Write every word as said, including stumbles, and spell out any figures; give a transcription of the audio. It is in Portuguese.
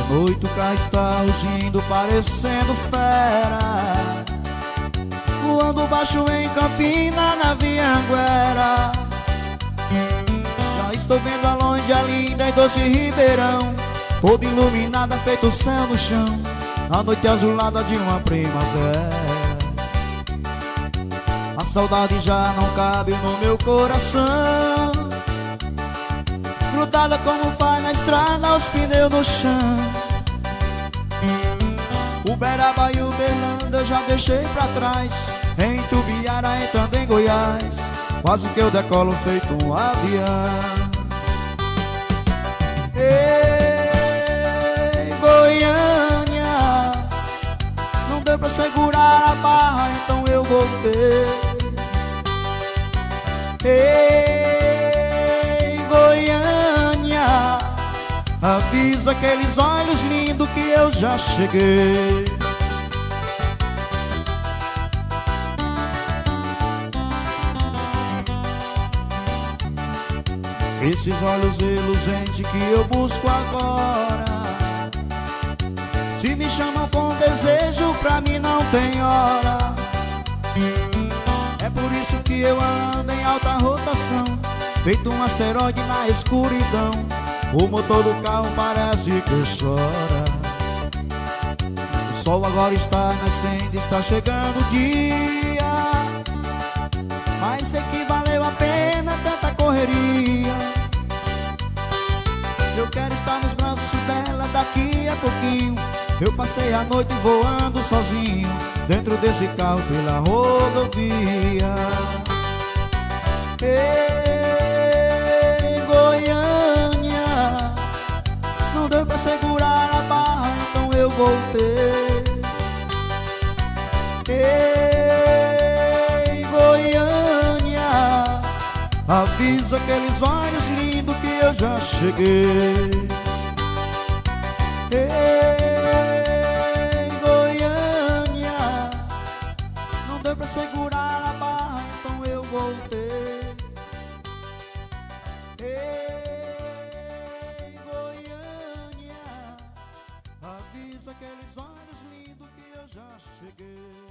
noite o carro está rugindo, parecendo fera, voando baixo em Campina, na Vianguera. Já estou vendo a longe a linda e doce Ribeirão, toda iluminada, feito o céu no chão, a noite azulada de uma primavera. A saudade já não cabe no meu coração, grudada como faz na estrada, os pneus no chão. Uberaba e Uberlândia eu já deixei pra trás, em Tubiara entrando em Goiás, quase que eu decolo feito um avião. Ei, Goiânia, não deu pra segurar a barra, então eu voltei. Ei, Goiânia, avisa aqueles olhos lindos que eu já cheguei. Esses olhos reluzentes que eu busco agora, se me chamam com desejo, pra mim não tem hora. É por isso que eu ando em alta rotação, feito um asteroide na escuridão. O motor do carro parece que chora. O sol agora está nascendo, está chegando o dia, mas sei que valeu a pena tanta correria. Eu quero estar nos braços dela daqui a pouquinho. Eu passei a noite voando sozinho, dentro desse carro pela rodovia. Ei, Goiânia, não deu pra segurar a barra, então eu voltei. Ei, Goiânia, avisa aqueles olhos lindos que eu já cheguei. Ei, Goiânia, não deu pra segurar a barra, então eu voltei. Ei, Goiânia, avisa aqueles olhos lindos que eu já cheguei.